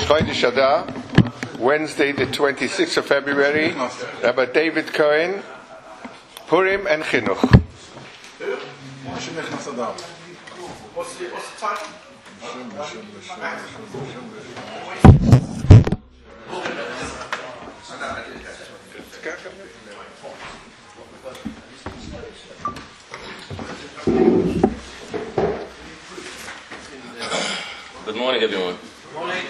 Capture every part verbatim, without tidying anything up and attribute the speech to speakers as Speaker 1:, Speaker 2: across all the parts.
Speaker 1: Chodesh Adar, Wednesday the twenty-sixth of February, Rabbi David Cohen, Purim and Chinuch.
Speaker 2: What's the, what's the title?
Speaker 3: Good morning, everyone.
Speaker 2: Good morning.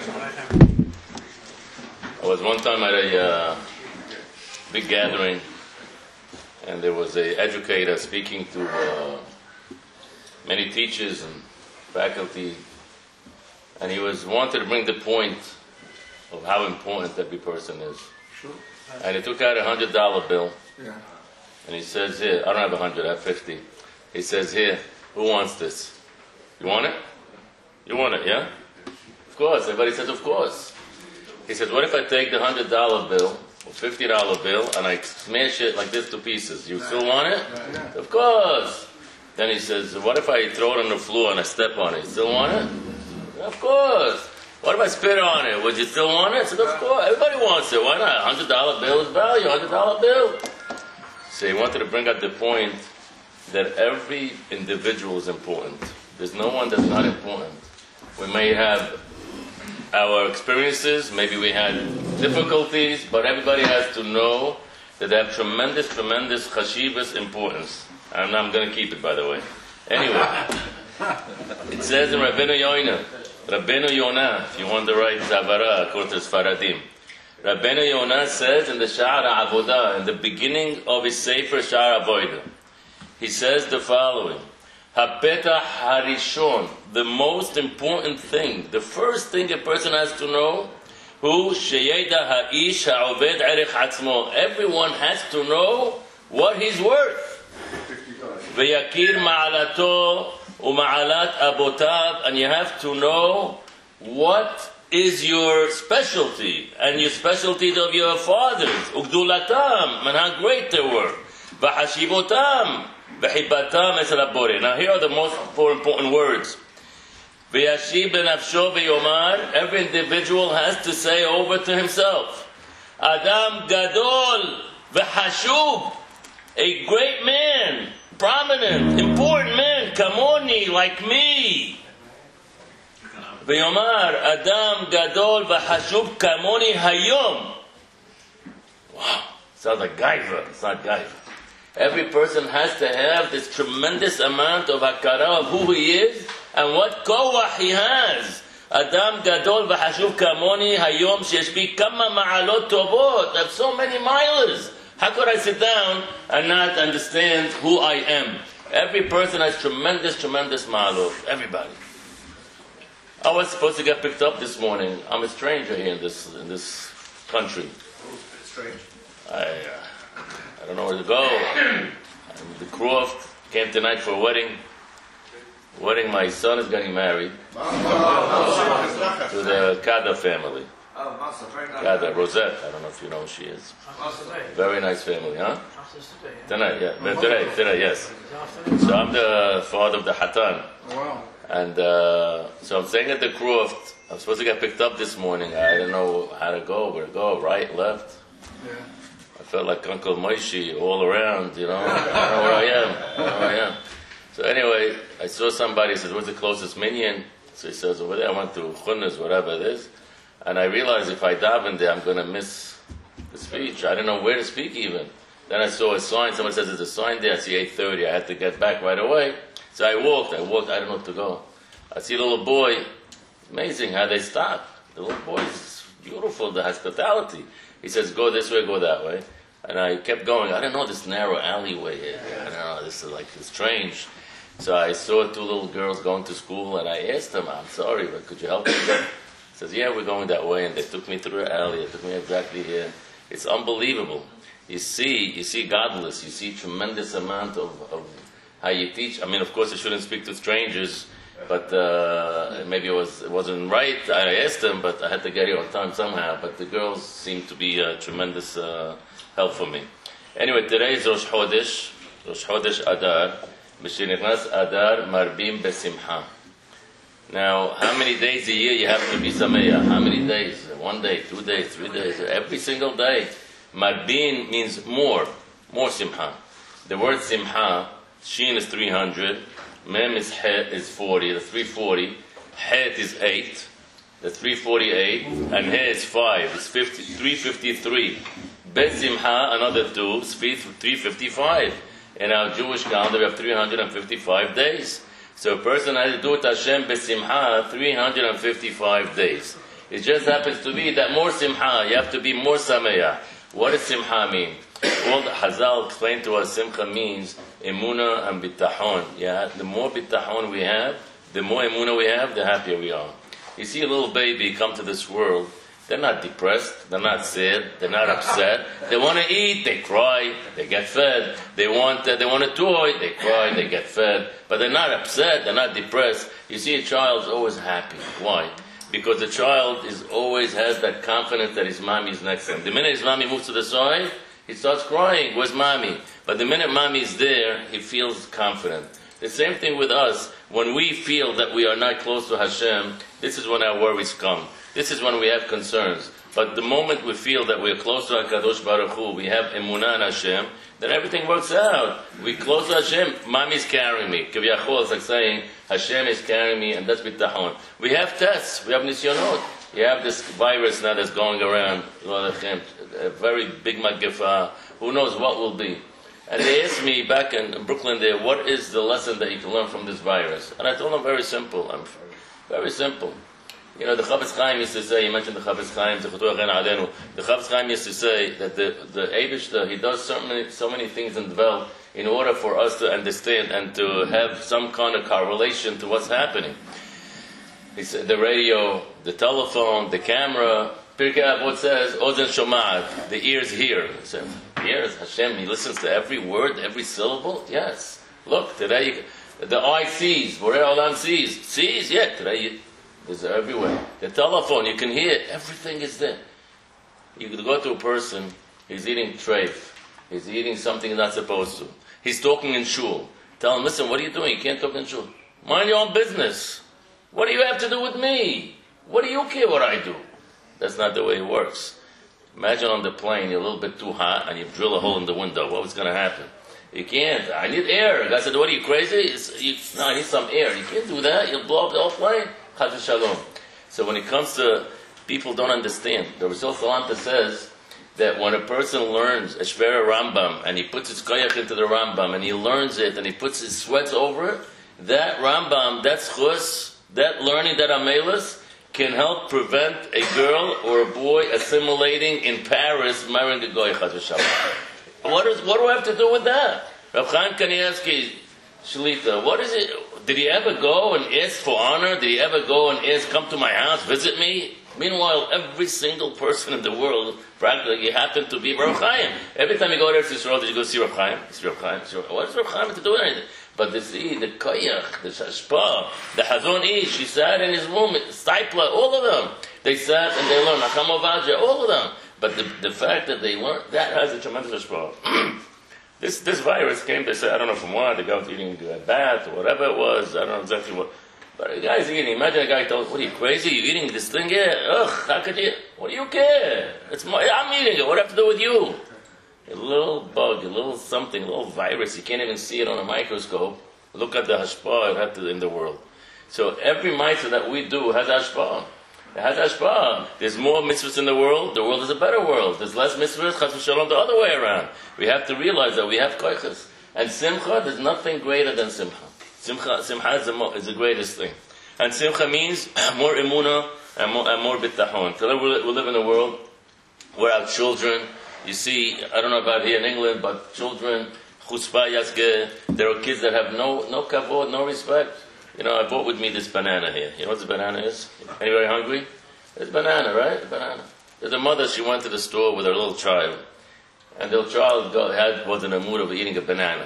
Speaker 3: I was one time at a uh, big gathering, and there was an educator speaking to uh, many teachers and faculty, and he was wanted to bring the point of how important every person is.
Speaker 2: Sure.
Speaker 3: And he took out a hundred dollar bill,
Speaker 2: Yeah.
Speaker 3: and he says, "Here, I don't have a hundred, I have fifty." He says, "Here, who wants this? You want it? You want it, yeah? Of course." Everybody says, "Of course." He says, "What if I take the hundred dollar bill or fifty dollar bill and I smash it like this to pieces? You still want it?"
Speaker 2: Yeah.
Speaker 3: "Of course." Then he says, "What if I throw it on the floor and I step on it? You still want it?" "Of course." "What if I spit on it? Would you still want it?" I said, "Of course. Everybody wants it. Why not? A hundred dollar bill is value. A hundred dollar bill." So he wanted to bring up the point that every individual is important. There's no one that's not important. We may have our experiences, maybe we had difficulties, but everybody has to know that they have tremendous, tremendous chashivas importance. And I'm going to keep it, by the way. Anyway, it says in Rabbeinu Yonah, Rabbeinu Yonah, if you want the right Zavara, according to Sfaradim, Rabbeinu Yonah says in the Sha'ar HaAvodah, in the beginning of his Sefer Sha'ar Avodah, he says the following: Hapetah Harishon, the most important thing, the first thing a person has to know, Hu Sheyeda Ha'ish Ha'oved Erech Atzmo. Everyone has to know what he's worth. V'yakir ma'alato u'ma'alat abotav, and you have to know what is your specialty and your specialties of your fathers. Ugdulatam, and how great they were. V'hashivotam. Now here are the most four important words. Every individual has to say over to himself, Adam Gadol v'hashub, a great man, prominent, important man, kamoni, like me. V'yomar Adam Gadol v'hashub kamoni hayom. Wow, sounds like Gaiva. It's not Gaiva. Every person has to have this tremendous amount of hakara of who he is and what koach he has. Adam gadol v'hashuv kamoni hayom sheshbi kama ma'alot tovot. I have so many miles. How could I sit down and not understand who I am? Every person has tremendous, tremendous ma'alot. Everybody. I was supposed to get picked up this morning. I'm a stranger here in this in this country.
Speaker 2: Strange.
Speaker 3: I. Uh, I don't know where to go. And the Croft came tonight for a wedding. Wedding, my son is getting married to the Kada family. Kada, Rosette. I don't know if you know who she is. Very nice family, huh? Tonight, yeah. Today, today, yes. So I'm the father of the Hatan. And uh, so I'm staying at the Croft. I'm supposed to get picked up this morning. I didn't know how to go, where to go, right, left.
Speaker 2: Yeah.
Speaker 3: I felt like Uncle Moshe all around, you know. I don't know where I am. I don't know where I am. So anyway, I saw somebody, said, "Where's the closest minyan?" So he says, "Over there." I went to Chunas, whatever it is. And I realized if I daven there, I'm going to miss the speech. I didn't know where to speak even. Then I saw a sign. Someone says there's a sign there. I see eight thirty. I had to get back right away. So I walked. I walked. I didn't know where to go. I see a little boy. It's amazing how they stop. The little boy is beautiful, the hospitality. He says, "Go this way, go that way." And I kept going. I didn't know this narrow alleyway here. I don't know, this is like strange. So I saw two little girls going to school, and I asked them, "I'm sorry, but could you help me?" He says, "Yeah, we're going that way." And they took me through the alley. They took me exactly here. It's unbelievable. You see, you see godless. You see tremendous amount of, of how you teach. I mean, of course, I shouldn't speak to strangers. But uh, maybe it was it wasn't right. I asked them, but I had to get here on time somehow. But the girls seemed to be a tremendous uh, help for me. Anyway, today is Rosh Chodesh, Rosh Chodesh Adar. B'shenichnas Adar marbim besimcha. Now, how many days a year you have to be sameach? How many days? One day, two days, three days, every single day. Marbin means more, more simcha. The word simcha, shin is three hundred, mem is het is forty, the three forty, het is eight, the three forty-eight, and he is five, it's fifty, three fifty-three. Bet simcha, another two, it's three fifty-five. In our Jewish calendar, we have three hundred fifty-five days. So a person has to do it Hashem besimcha three hundred fifty-five days. It just happens to be that more simcha, you have to be more sameach. What does simcha mean? Well, the Hazal explained to us, simcha means emuna and bitachon. Yeah, the more bitachon we have, the more emuna we have, the happier we are. You see a little baby come to this world, they're not depressed, they're not sad, they're not upset. They want to eat, they cry, they get fed. They want uh, they want a toy, they cry, they get fed. But they're not upset, they're not depressed. You see a child's always happy. Why? Because the child is always has that confidence that his mommy is next to him. The minute his mommy moves to the side, he starts crying, where's mommy? But the minute mommy is there, he feels confident. The same thing with us. When we feel that we are not close to Hashem, this is when our worries come. This is when we have concerns. But the moment we feel that we are close to HaKadosh Baruch Hu, we have emunah in Hashem, then everything works out. We close to Hashem, Mommy's carrying me. Kiviyachol is like saying, Hashem is carrying me, and that's bitachon. We have tests, we have nisyonot. You have this virus now that's going around, a very big magifa. Who knows what will be? And they asked me back in Brooklyn there, what is the lesson that you can learn from this virus? And I told them very simple. I'm very simple. You know, the Chafetz Chaim used to say, you mentioned the Chafetz Chaim, the Chafetz Chaim used to say that the, the Eibishter, he does so many, so many things in the world in order for us to understand and to have some kind of correlation to what's happening. He said the radio, the telephone, the camera. Pirkei Avot says, Ozen Shomad, the ears hear. He said, ears, Hashem, he listens to every word, every syllable? Yes. Look, today, you, the eye sees, Borei Olam sees. Sees? Yeah, today, you, it's everywhere. The telephone, you can hear, everything is there. You could go to a person, he's eating treif, he's eating something he's not supposed to. He's talking in shul. Tell him, listen, what are you doing? You can't talk in shul. Mind your own business. What do you have to do with me? What do you care what I do? That's not the way it works. Imagine on the plane, you're a little bit too hot, and you drill a hole in the window. What was going to happen? You can't. I need air. The guy said, what are you, crazy? It's, you, no, I need some air. You can't do that. You'll blow up the whole plane. Chas v'shalom. So when it comes to people don't understand, the Rizal Salanta says that when a person learns a Shvera Rambam, and he puts his koyach into the Rambam, and he learns it, and he puts his sweats over it, that Rambam, that chus, that learning, that amelis, can help prevent a girl or a boy assimilating in Paris, marrying a goy, chas v'shalom. What, is, what do I have to do with that? Rav Chaim Kanievsky, Shalita, what is it? Did he ever go and ask for honor? Did he ever go and ask, come to my house, visit me? Meanwhile, every single person in the world, practically, happened to be Rav Chaim. Every time you go to Eretz Yisrael, did you go see Rav Chaim? See Rav Chaim? See Rav Chaim? What does Rav Chaim to do with anything? But the see, the koyach, the shashpa, the Hazon Ish, he sat in his room, Steipler, all of them. They sat and they learned, Nacham Ovadia, all of them. But the, the fact that they learned, that has a tremendous shashpa. This this virus came, they said, I don't know from what, the guy was eating a bat or whatever it was, I don't know exactly what. But the guy's eating, imagine a guy told, what are you, crazy? You're eating this thing? Yeah, ugh, how could you? What do you care? It's my, I'm eating it, what do I have to do with you? A little bug, a little something, a little virus, you can't even see it on a microscope. Look at the hashpah it had to, in the world. So every mitzvah that we do has hashpah. It has hashpah. There's more mitzvahs in the world, the world is a better world. There's less mitzvahs, chas v'shalom, the other way around. We have to realize that we have koiches. And simcha, there's nothing greater than simcha. Simcha, simcha is the, mo- is the greatest thing. And simcha means more emunah and more, and more bitachon. Today we live in a world where our children, you see, I don't know about here in England, but children, chutzpah yazgeh, there are kids that have no no kavod, no respect. You know, I brought with me this banana here. You know what this banana is? Anybody hungry? It's banana, right? Banana. There's a mother, she went to the store with her little child. And the little child got, had, was in a mood of eating a banana.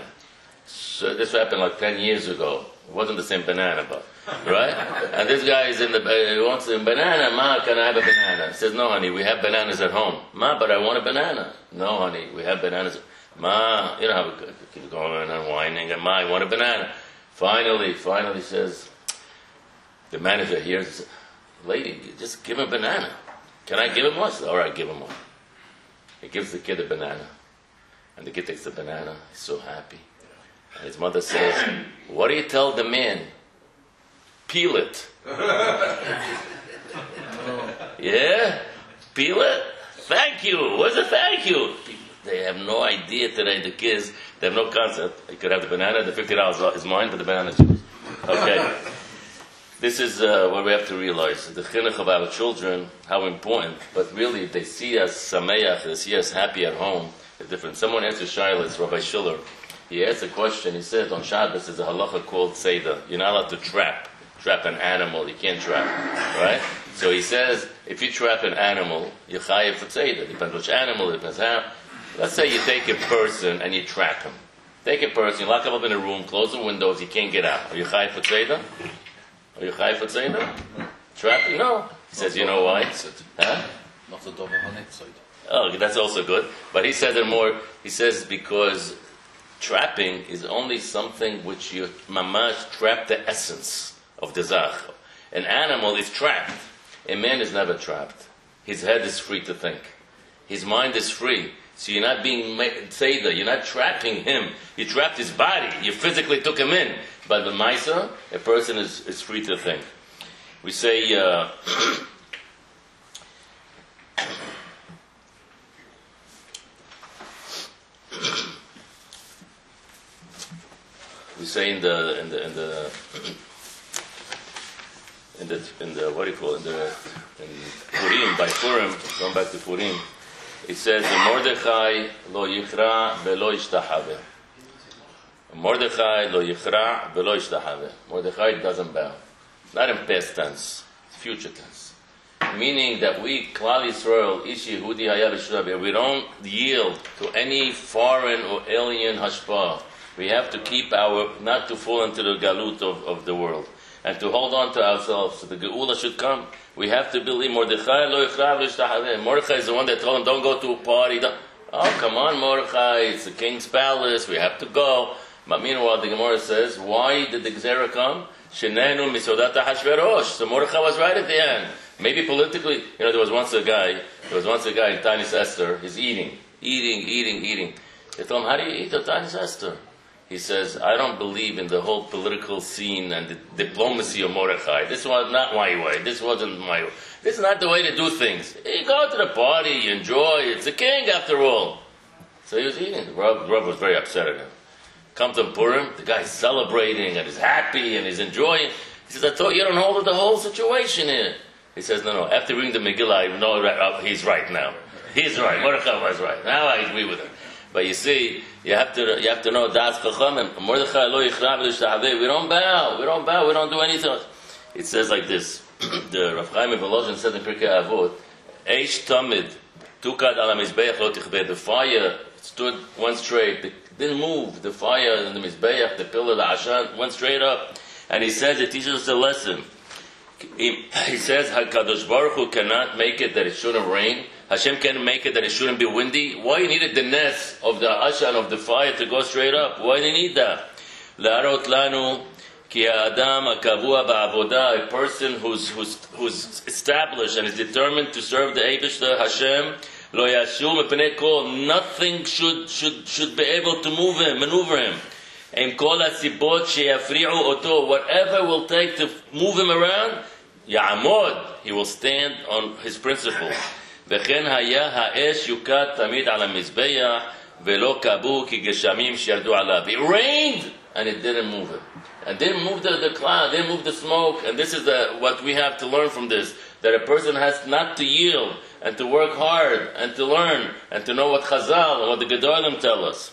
Speaker 3: So this happened like ten years ago. It wasn't the same banana, but, right? And this guy is in the, uh, he wants a banana. Ma, can I have a banana? He says, no, honey, we have bananas at home. Ma, but I want a banana. No, honey, we have bananas. Ma, you know how we keep going and whining. And Ma, I want a banana. Finally, finally says, The manager hears, lady, just give him a banana. Can I give him one? All right, give him one. He gives the kid a banana. And the kid takes the banana. He's so happy. And his mother says, what do you tell the man? Peel it. Yeah? Peel it? Thank you. What's a thank you? They have no idea today, the kids, they have no concept. You could have the banana, the fifty dollars is mine, but the banana is yours. Okay. This is uh, what we have to realize. The chinuch of our children, how important. But really, they see us sameach, they see us happy at home. It's different. Someone asked Shaila, it's Rabbi Schiller. He asked a question. He said, on Shabbos, there's a halacha called Seder. You're not allowed to trap. Trap an animal. You can't trap. Right? So he says, if you trap an animal, you're chayiv for Seder. Depends which animal, depends how. Let's say you take a person and you trap him. Take a person, you lock him up in a room, close the windows, he can't get out. Are you chayiv for Seder? Are you chayiv for Seder? Trapping? No. He says, you know why? Huh? Oh, that's also good. But he says it more, he says because trapping is only something which you mamash trap the essence of the zach. An animal is trapped. A man is never trapped. His head is free to think. His mind is free. So you're not being Seder, you're not trapping him. You trapped his body. You physically took him in. But the Maisa, a person is, is free to think. We say, uh, we say in the in the in the in the in the what do you call it? In the in Purim, by Purim, going back to Purim. It says, Mordechai lo yichra velo yishtahave. Mordechai lo yichra velo yishtahave. Mordechai doesn't bow. Not in past tense, future tense. Meaning that we, Klal Yisrael, Ish Yehudi Hayah B'Shurav, we don't yield to any foreign or alien hashpah. We have to keep our, not to fall into the galut of, of the world. And to hold on to ourselves, so the Geula should come. We have to believe Mordechai lo yichra v'lo yishtahave. Mordechai is the one that told him, don't go to a party. Don't. Oh, come on, Mordechai, it's the king's palace, we have to go. But meanwhile, the Gemara says, why did the Gezerah come? Shenenu misodat Hashverosh. So Mordechai was right at the end. Maybe politically, you know, there was once a guy, there was once a guy in Tanis Esther, he's eating, eating, eating, eating. They told him, how do you eat a Tanis Esther? He says, I don't believe in the whole political scene and the diplomacy of Mordechai. This was not my way. This wasn't my way. This is not the way to do things. You go to the party, you enjoy, it's the king after all. So he was eating. The Rav, Rav was very upset at him. Come to Purim, the guy's celebrating and is happy and is enjoying. He says, I thought you don't hold the whole situation here. He says, no, no, after reading the Megillah, I know that, uh, he's right now. He's right. Mordechai was right. Now I agree with him. But you see, you have to you have to know Das Chachamim. Mordechai lo yichra v'lo yishtahave. We don't bow. We don't bow. We don't do anything. It says like this. The Rav Chaim Volozhin said in Pirkei Avot, Eish tamid tukad ala mizbeach lo tichveh. The fire stood one straight. It didn't move. The fire in the mizbeach, the pillar, the ashan, went straight up. And he says it teaches us a lesson. He, he says HaKadosh Baruch Hu cannot make it that it shouldn't rain. Hashem can make it that it shouldn't be windy. Why you needed the nest of the ashan of the fire to go straight up? Why do you need that? La'arot lanu ki ha'adam ha'kavua ba'avodah, a person who's who's who's established and is determined to serve the Eibishter Hashem. Lo yashu mepnei kol. Nothing should should should be able to move him, maneuver him. Im kol hasibot sheyafri'u oto. Whatever will take to move him around, ya'amod. He will stand on his principles. וכן היה האש יוקד תמיד על המזבח ולא כבו כגשמים שירדו עליו. It rained and it didn't move it. And didn't move the, the cloud, didn't move the smoke. And this is the, what we have to learn from this. That a person has not to yield and to work hard and to learn and to know what Chazal and what the Gedolim tell us.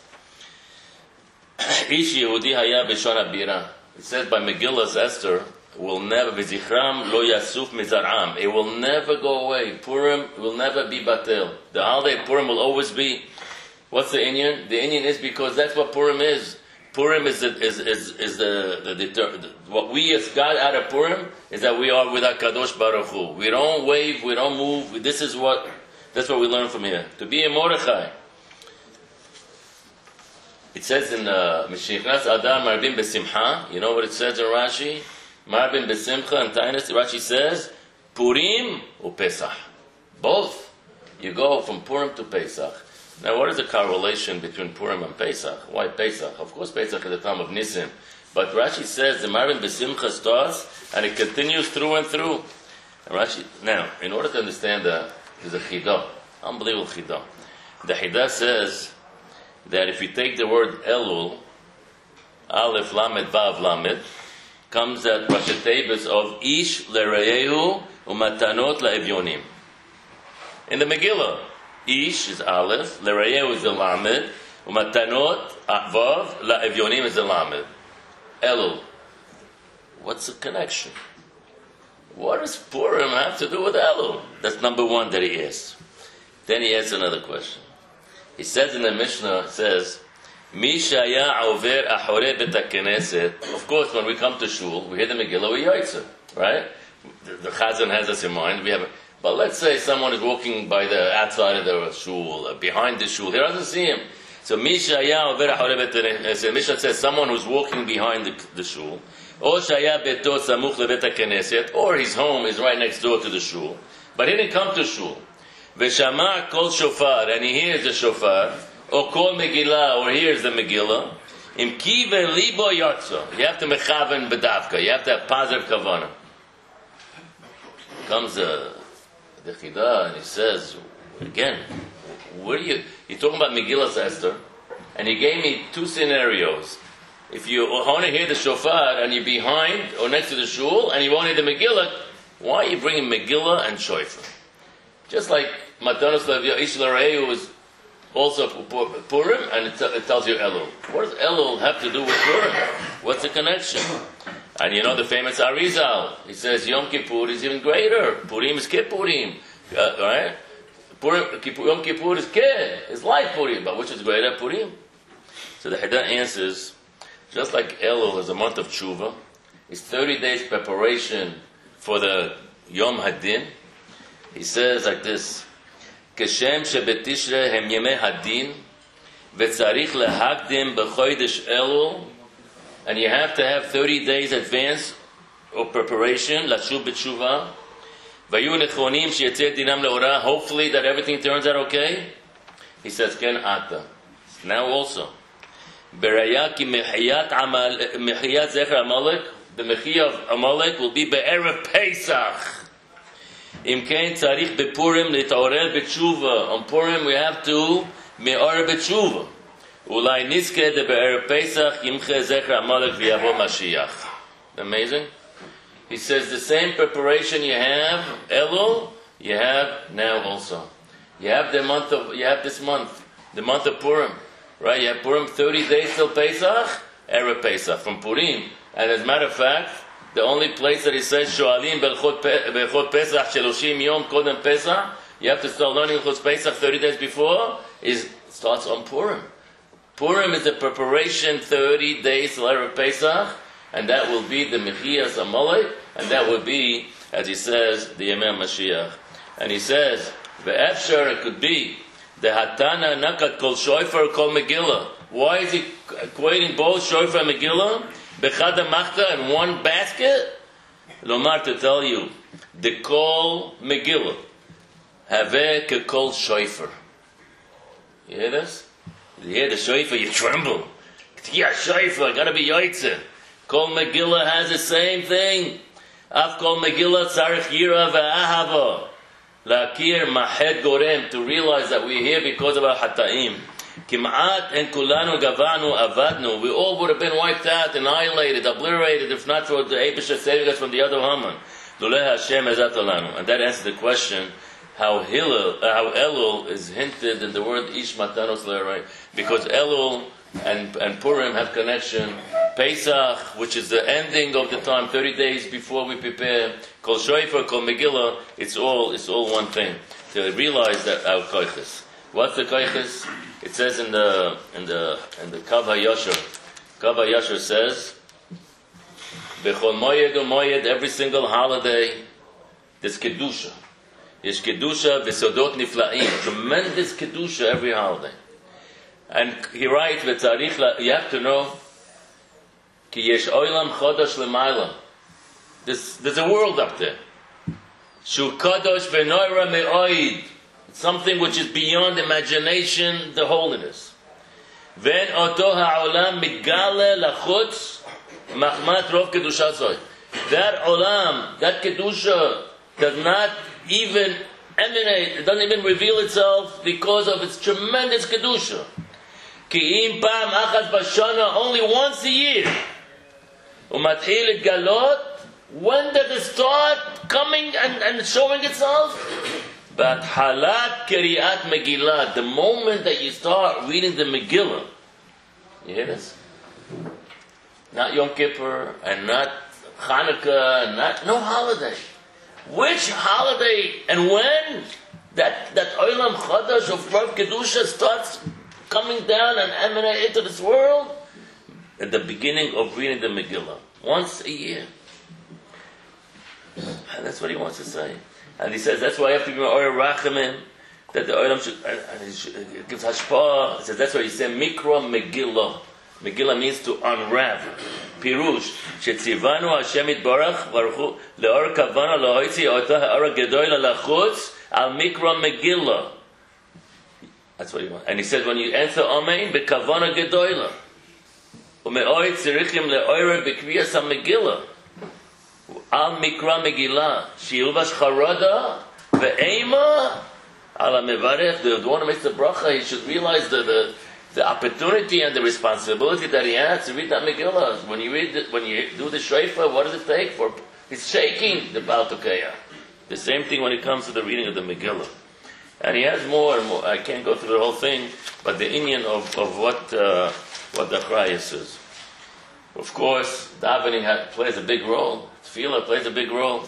Speaker 3: איש יהודי היה בלשון הבירה. It says by Megillah's Esther, will never v'zichram lo yasuf mizar'am. It will never go away. Purim will never be batel. The holiday Purim will always be. What's the Indian? The Indian is because that's what Purim is. Purim is the, is is is the, the, the, the what we as God out of Purim is that we are with our Kadosh Baruch Hu. We don't wave, we don't move. This is what that's what we learn from here. To be a Mordechai. It says in Mishichnas Adam Marbim Besimcha. You know what it says in Rashi? Marbin Besimcha and Tainus, Rashi says, Purim or Pesach. Both. You go from Purim to Pesach. Now, what is the correlation between Purim and Pesach? Why Pesach? Of course, Pesach is the time of Nisim. But Rashi says the Marbin Besimcha starts and it continues through and through. And Rashi, now, in order to understand that, there's a chidah, unbelievable chidah. The chidah says that if you take the word Elul, Aleph Lamed Vav Lamed, comes at Rashi Tevis of Ish L'Reyehu Umatanot La'evyonim. In the Megillah, Ish is Aleph, L'Reyehu is the Lamed, Umatanot Vav La'evyonim is the Lamed. Elul. What's the connection? What does Purim have to do with Elul? That's number one that he asks. Then he asks another question. He says in the Mishnah, it says, Mi shaya over achore bet haKnesset. Of course, when we come to shul, we hear the Megillah, we yaitza, right? The, the Chazan has us in mind. We have, a, but let's say someone is walking by the outside of the shul, uh, behind the shul. He doesn't see him. So Mi shaya over achore bet haKnesset. Mishnah says someone who's walking behind the, the shul. Or shaya beto samuch lebet haKnesset. Or his home is right next door to the shul, but he didn't come to shul. V'shama kol shofar, and he hears the shofar. Or kol Megillah, or here's the Megillah. Im kive libo yatzo. You have to mechaven bedavka. You have to have positive kavana. Comes the the chidah and he says again, where do you? You're talking about Megillah Esther, and he gave me two scenarios. If you want to hear the shofar and you're behind or next to the shul and you want to hear the Megillah, why are you bringing Megillah and shofar? Just like Matanos Ish L'Reyehu was also Purim, and it, t- it tells you Elul. What does Elul have to do with Purim? What's the connection? And you know the famous Arizal. He says Yom Kippur is even greater. Purim is Kippurim, uh, right? Purim, Kippur, Yom Kippur is Ke, is like Purim, but which is greater, Purim? So the Heda answers, just like Elul is a month of Tshuva, it's thirty days preparation for the Yom Hadin. He says like this. כשם שבתשרי הם ימי הדין וצריך להקדים בחודש אלול, and you have to have thirty days advance of preparation לשוב בתשובה והיו נכונים שיצא דינם לאורה, hopefully that everything turns out okay. He says כן עתה. Now also בראיה כי מחיית זכר עמלק, the מחיה of Amalek will be בערב פסח. Im kein tzarich bepurim l'taorel b'tshuva. On Purim we have to me'or b'tshuva. Ulai nizke de be'er Pesach yimche zecher Amalek v'yavo Mashiach. Amazing. He says the same preparation you have Elul, you have now also. You have the month of, you have this month, the month of Purim, right? You have Purim thirty days till Pesach, Erev Pesach from Purim, and as a matter of fact. The only place that he says Shoalim Belchot Pesach Sheloshim Yom Kodem Pesach, you have to start learning Chutz Pesach thirty days before, is starts on Purim. Purim is the preparation thirty days till Erev Pesach, and that will be the Mechias Amalek, and that will be, as he says, the Yemei Mashiach. And he says, Ve'efshar, it could be the Hatana Nakat Kol Shofar Kol Megillah. Why is he equating both Shofar and Megillah? Bechada Machta in one basket? Lomar, to tell you, the Kol Megillah, Haveh ke Kol Shofar. You hear this? You hear the Shofar, you tremble. Yeah, Shofar, gotta be Yoitze. Kol Megillah has the same thing. Af Kol Megillah tzarich yira ve'ahava. La'akir mahed gorem, to realize that we're here because of our hataim. Kim'at en kulanu gavanu avadnu. We all would have been wiped out, annihilated, obliterated, if not for the Eibusha saving us from the other Haman. Luleh Hashem ezat olanu. And that answers the question, how Hillel, uh, how Elul is hinted in the word Ish Matanos Le'Rei. Because Elul and, and Purim have connection. Pesach, which is the ending of the time, thirty days before we prepare. Kol Shofar, Kol Megillah, it's all, it's all one thing. To realize that our koiches. What's the koiches? It says in the in the in the Kav HaYashar. Kav HaYashar says, Bechol Moyed o Moyed, every single holiday, there's kedusha. There's kedusha v'sodot niflaim. Tremendous kedusha every holiday. And he writes, V'tzarich la, you have to know, Ki yesh oilam chodosh l'mayla. There's, there's a world up there. Shu kadosh v'noira me'oid. It's something which is beyond imagination, the holiness. Ven oto ha'olam migale lachutz machmat rov kedusha zoy. That olam, that kedusha, does not even emanate, it doesn't even reveal itself because of its tremendous kedusha. Ki im pam achas bashana, only once a year. Umat'il et galot, when does it start coming and, and showing itself? But halat keriat Megillah, the moment that you start reading the Megillah. You hear this? Not Yom Kippur, and not Hanukkah, and not, no holiday. Which holiday and when that that Olam Chadash of Rav Kedusha starts coming down and emanate into this world? At the beginning of reading the Megillah. Once a year. And that's what he wants to say. And he says that's why you have to be Oyer Rachamim, that the Olam should, and he, should, he gives Hashpah. He says that's why he said Mikra Megillah. Megillah means to unravel. Pirush, Shetzivanu Hashem Yitbarach Baruch Hu Leor Kavana Lohoitzi Ota Ha'ara Gedoyla Lachutz Al Mikra Megillah. That's what he wants. And he said when you enter Amen, Bekavana Gedoyla. Ume'oit Tzirichim Le'oyer Bekviyas HaMegillah. Al Mikra Megillah. Shilvash Charada Ve'ema Al HaMevarech. The one who makes the bracha, he should realize the, the the opportunity and the responsibility that he has to read that Megillah. When you read, the, when you do the shofar, what does it take for? He's shaking the Baal Tokeiah. The same thing when it comes to the reading of the Megillah. And he has more and more. I can't go through the whole thing, but the inyan of of what uh, what the Achrayah says. Of course, davening ha- plays a big role. Tefillah plays a big role.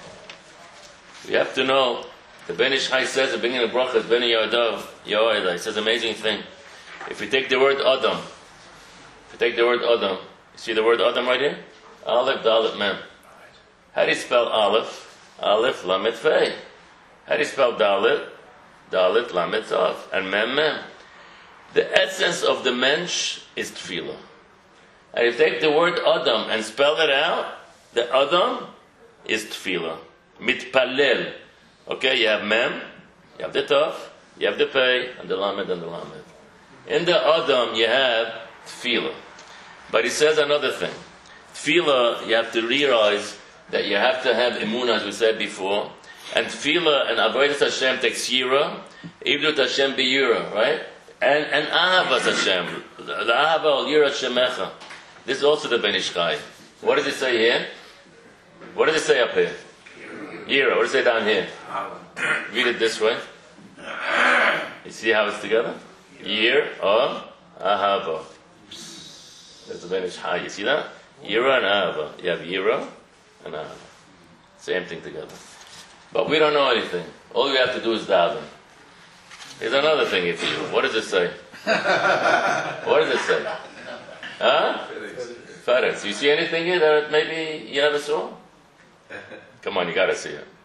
Speaker 3: We have to know. The Ben Ish Chai says at the beginning of the bracha, Ben Yoadav Yoada. He says an amazing thing. If you take the word Adam, if you take the word Adam, you see the word Adam right here? Aleph, Dalet, Mem. How do you spell Aleph? Aleph, Lamed, Fei. How do you spell Dalet? Dalet, Lamed, Tav. And Mem, Mem. The essence of the mensch is Tefillah. And if you take the word Adam and spell it out, the Adam is Tefillah. Mitpalel. Okay, you have Mem, you have the Tav, you have the Pei, and the Lamed and the Lamed. In the Adam, you have Tefillah. But he says another thing. Tefillah, you have to realize that you have to have Emunah, as we said before. And Tefillah and Avodas Hashem takes Yira, Ivdut Hashem B'Yira, right? And, and Ahavas Hashem. The Ahava al Yira Shemecha. This is also the Ben Ish Chai. What does it say here? What does it say up here? Yira. What does it say down here? Read it this way. You see how it's together? Year of Ahava. That's the Ben Ish Chai. You see that? Yira and Ahava. You have Yira and Ahava. Same thing together. But we don't know anything. All we have to do is daven. Here's another thing if you. What does it say? What does it say? Huh? Feretz. You see anything here that maybe you never saw? Come on, you gotta see it.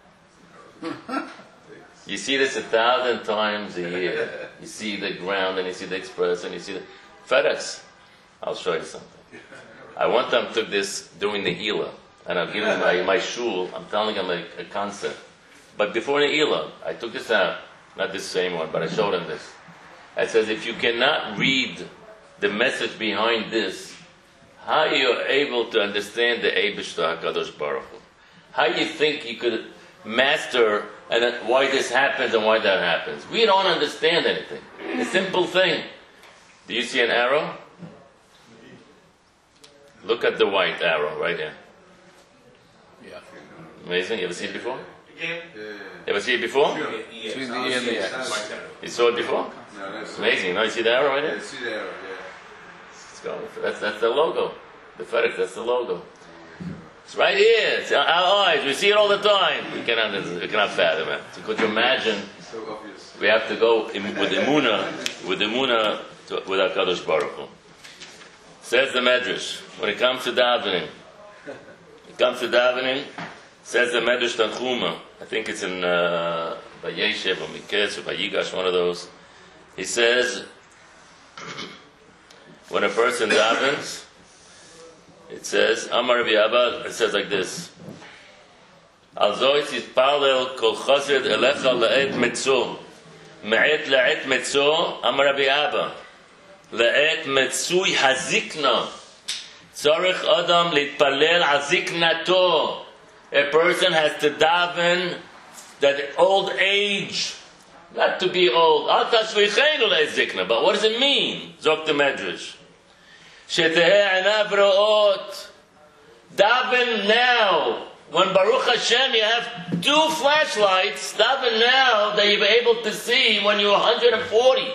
Speaker 3: You see this a thousand times a year. You see the ground and you see the express and you see the FedEx. I'll show you something. I one time took this during the Hila, and I'm giving my, my shul, I'm telling him a, a concept. But before the Hila, I took this out, not this same one, but I showed him this. It says, if you cannot read the message behind this, how are you able to understand the Eibishter HaKadosh Baruch Hu? How you think you could master and then why this happens and why that happens? We don't understand anything. A simple thing. Do you see an arrow? Look at the white arrow right here.
Speaker 2: Yeah.
Speaker 3: Amazing. You ever seen it before?
Speaker 4: Yeah.
Speaker 3: You ever seen it before?
Speaker 2: Between the E and the X.
Speaker 3: You saw it before?
Speaker 4: No, that's
Speaker 3: Amazing. Now you see the arrow right
Speaker 4: Yeah,
Speaker 3: here?
Speaker 4: see there, yeah.
Speaker 3: Let's go. That's, that's the logo. The FedEx, that's the logo. It's right here. It's our eyes. We see it all the time. We cannot, we cannot fathom it. So could you imagine?
Speaker 4: So obvious.
Speaker 3: We have to go in, with Emunah, with Emunah, to, with HaKadosh Baruch Hu. Says the Medrash, when it comes to davening, when it comes to davening, says the Medrash Tanchuma, I think it's in uh, Vayeshev or Miketz or Vayigash, one of those. He says, when a person davens, it says, Amar Rabbi Abba, it says like this, Also ist es parallel kol chassid elecha le'et metzu. Me'et le'et metzu, amar Rabbi Abba. Le'et metzui hazikna. Tzarech adam litpalel haziknato. A person has to daven that old age, not to be old. Al tashvicheinu le'zikna. But what does it mean? Zok the Medrash. Sheteheh enav ro'ot. Daven now. When Baruch Hashem you have two flashlights, daven now that you'll be able to see when you're one hundred forty.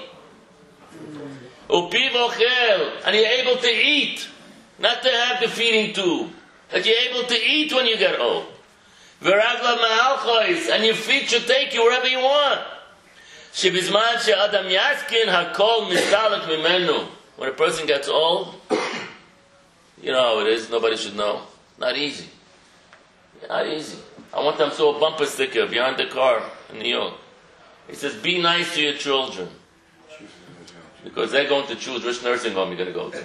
Speaker 3: Upiv ochel, and you're able to eat, not to have the feeding tube. That you're able to eat when you get old. V'raglav ma'alchois, and your feet should take you wherever you want. Shebizman she'adam yaskin hakol mistalek mimenu. When a person gets old, you know how it is. Nobody should know. Not easy. Not easy. I want them saw a bumper sticker behind the car in New York. It says, "Be nice to your children," because they're going to choose which nursing home you're going to go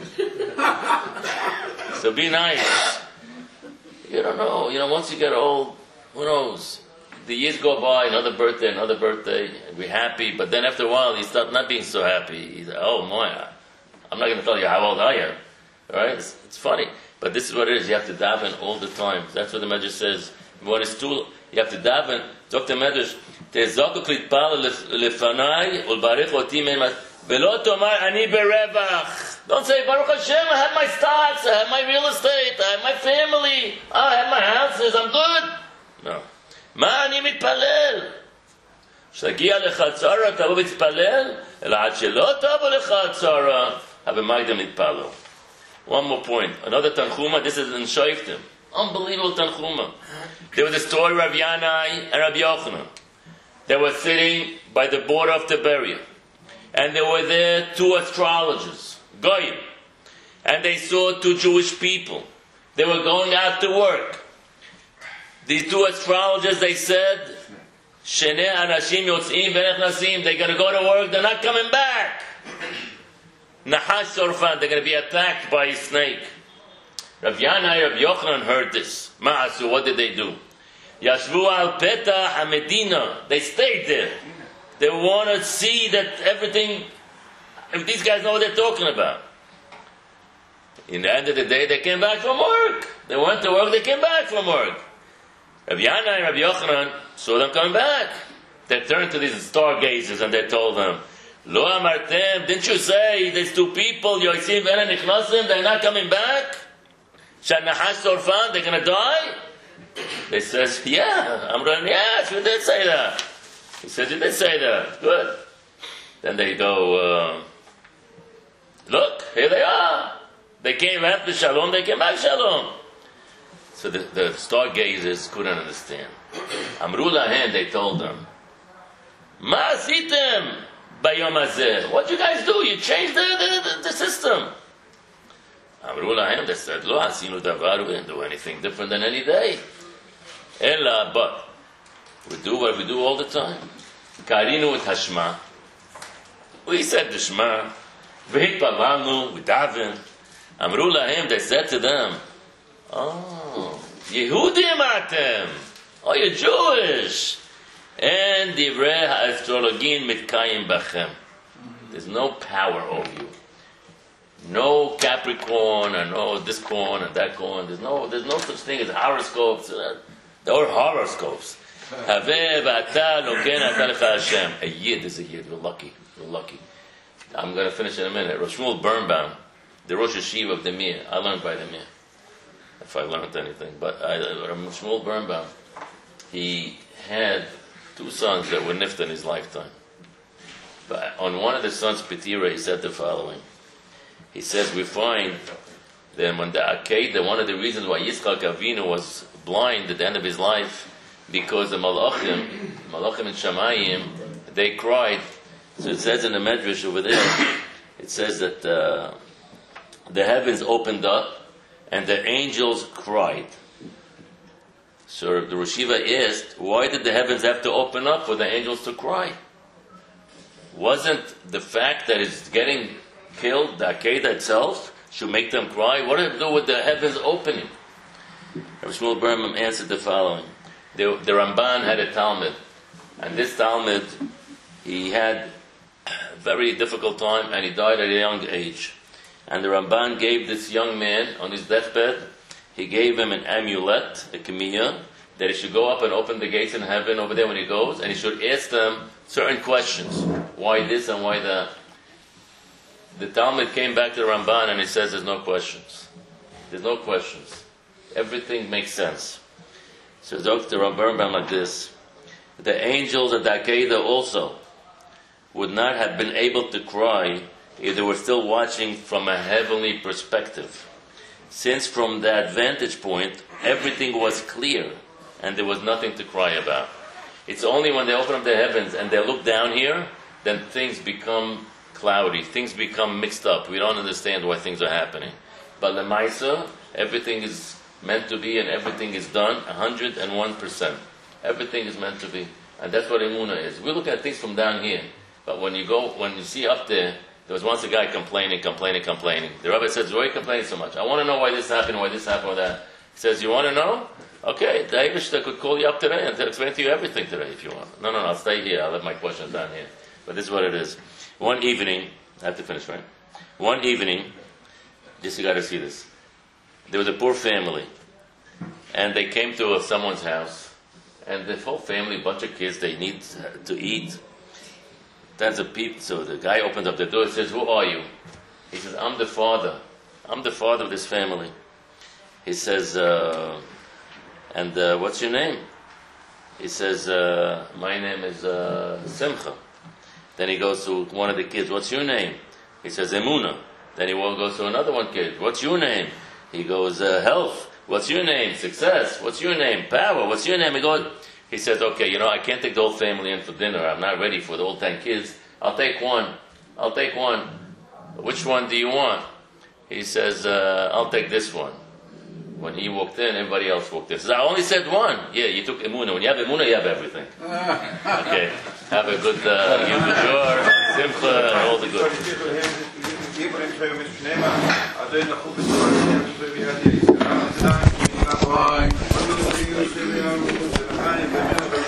Speaker 3: to. So be nice. You don't know. You know, once you get old, who knows? The years go by, another birthday, another birthday, and we're happy. But then after a while, you start not being so happy. You say, "Oh my, I'm not going to tell you how old I am." All right? It's, it's funny. But this is what it is. You have to daven all the time. That's what the Medrash says. When it's too, you have to daven. Doctor Medrash, Tezaku klitpal lefanai ulbarich oti me'emat velo tomar ani berevach. Don't say Baruch Hashem. I have my stocks. I have my real estate. I have my family. I have my houses. I'm good. No. Ma ani mitpalel. Shtagia lecha tzara tavo mitpalel. Ela ad shelo tavo lecha tzara have magdam mitpalel. One more point. Another Tanchuma. This is in Shoftim. Unbelievable Tanchuma. There was a story of Rav Yanai and Rabbi Yochanan. They were sitting by the border of Tiberia. And there were there two astrologers, Goyim. And they saw two Jewish people. They were going out to work. These two astrologers, they said, Shenei Anashim Yotzim V'nech Nasim. They're going to go to work. They're not coming back. Nahash Sorfan, they're going to be attacked by a snake. Rav Yanai, Rav Yochanan heard this. Ma'asu, what did they do? Yashvu al Petah HaMedina. They stayed there. They want to see that everything, if these guys know what they're talking about. In the end of the day, they came back from work. They went to work, they came back from work. Rav Yanai and Rav Yochanan saw them coming back. They turned to these stargazers and they told them, Lo amartem, didn't you say these two people, Yoisim and Nichnasim, they're not coming back? Shanahash Sorfan, they're going to die? They says, yeah. Amran, yes, we did say that. He says, you did say that. Good. Then they go, uh, look, here they are. They came after Shalom, they came back Shalom. So the, the stargazers couldn't understand. Amru lahem, they told them, Ma asitem bayom hazeh. What you guys do? You changed the, the, the, the system. Amru lahem, they said, Lo asinu davar, we didn't do anything different than any day. Ella, but we do what we do all the time. Karinu et hashma. We said the Shema. V'hitpalanu, we daven. Amru lahem, they said to them, oh, Yehudim atem. Oh, you're Jewish. And divrei ha'astrologin mitkayim bachem. There's no power over you. No Capricorn, and no this corn and that corn. There's no, there's no such thing as horoscopes. There are horoscopes. Haveh v'ata loken ata lecha Hashem. A yid is a yid. You're lucky. You're lucky. I'm going to finish in a minute. Rosh Shmuel Birnbaum, the Rosh Hashiva of the Mir. I learned by the Mir. If I learned anything. But I, Rosh Shmuel Birnbaum, he had two sons that were nifta in his lifetime. But on one of the sons, Petira, he said the following. He says, we find that when the Akedah, one of the reasons why Yitzchak Avinu was blind at the end of his life, because the Malachim, Malachim and Shamayim, they cried. So it says in the Medrash over there, it says that uh, the heavens opened up and the angels cried. So the Rosh Hashiva asked, why did the heavens have to open up for the angels to cry? Wasn't the fact that it's getting killed, the Akedah itself, should make them cry? What did it do with the heavens opening? Rav Shmuel Birnbaum answered the following. the, the Ramban had a Talmud, and this Talmud, he had a very difficult time, and he died at a young age. And the Ramban gave this young man on his deathbed, he gave him an amulet, a kemiya, that he should go up and open the gates in heaven over there when he goes, and he should ask them certain questions. Why this and why that? The Talmud came back to the Ramban and he says there's no questions. There's no questions. Everything makes sense. So Doctor Ramban like this, the angels at the Akedah also would not have been able to cry if they were still watching from a heavenly perspective. Since from that vantage point, everything was clear and there was nothing to cry about. It's only when they open up the heavens and they look down here, then things become cloudy, things become mixed up. We don't understand why things are happening. But Lemaisa, everything is meant to be and everything is done one hundred one percent. Everything is meant to be. And that's what Emunah is. We look at things from down here. But when you go, when you see up there, there was once a guy complaining, complaining, complaining. The rabbi says, why are you complaining so much? I want to know why this happened, why this happened, why that. He says, you want to know? Okay, the Eibishter could call you up today and explain to you everything today if you want. No, no, no, I'll stay here. I'll have my questions down here. But this is what it is. One evening, I have to finish, right? One evening, just you got to see this. There was a poor family, and they came to a, someone's house, and the whole family, a bunch of kids, they need to eat. Tons of people. So the guy opens up the door and says, who are you? He says, I'm the father. I'm the father of this family. He says, uh, and uh, what's your name? He says, uh, my name is uh, Simcha. Then he goes to one of the kids, what's your name? He says, Emunah. Then he goes to another one kid, what's your name? He goes, uh, health. What's your name? Success. What's your name? Power. What's your name? He goes, he says, okay, you know, I can't take the whole family in for dinner. I'm not ready for the whole ten kids. I'll take one. I'll take one. Which one do you want? He says, uh, I'll take this one. When he walked in, everybody else walked in. He says, I only said one. Yeah, you took Emunah. When you have Emunah, you have everything. Okay. Have a good uh, Yom Kippur, Simcha, and all the good.